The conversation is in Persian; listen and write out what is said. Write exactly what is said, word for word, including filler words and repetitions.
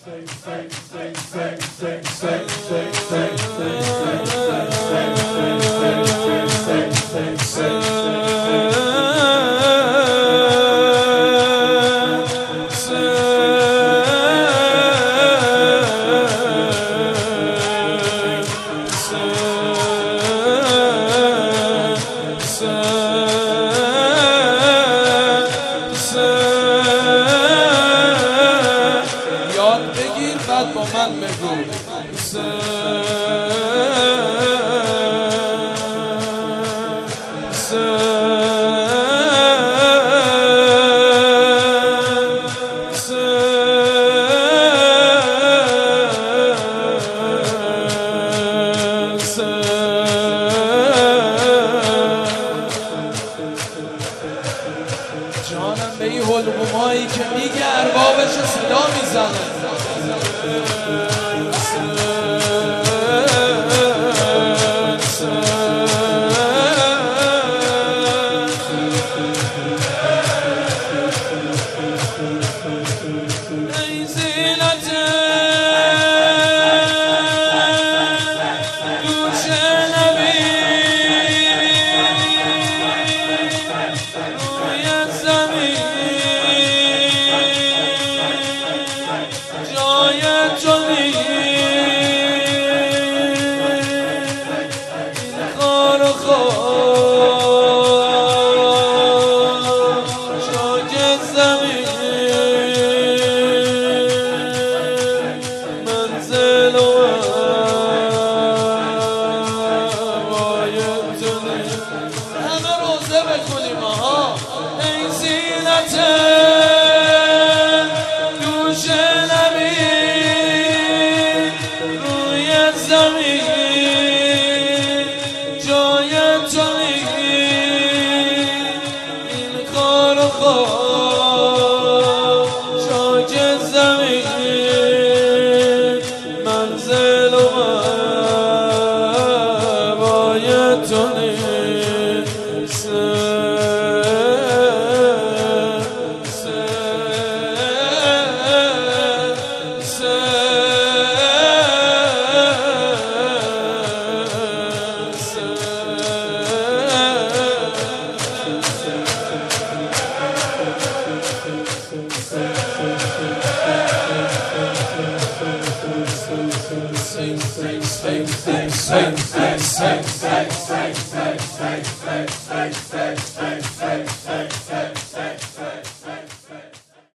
یاد بگیر بعد با من بگو جانم به این حلقومایی که میگه اربابش صدا میزنه ای زینت دوش نبی روی زمین جای تو نیست این خار و خار شاک زمین منزل و هوای تو نیست همه روزه بکنیم آها ای زینت دوش نبی روی زمین جای تو نیست این خار و خار شاک زمین منزل و هوای تو نیست Say, say, say, say, say, say, say, say, say, say, say.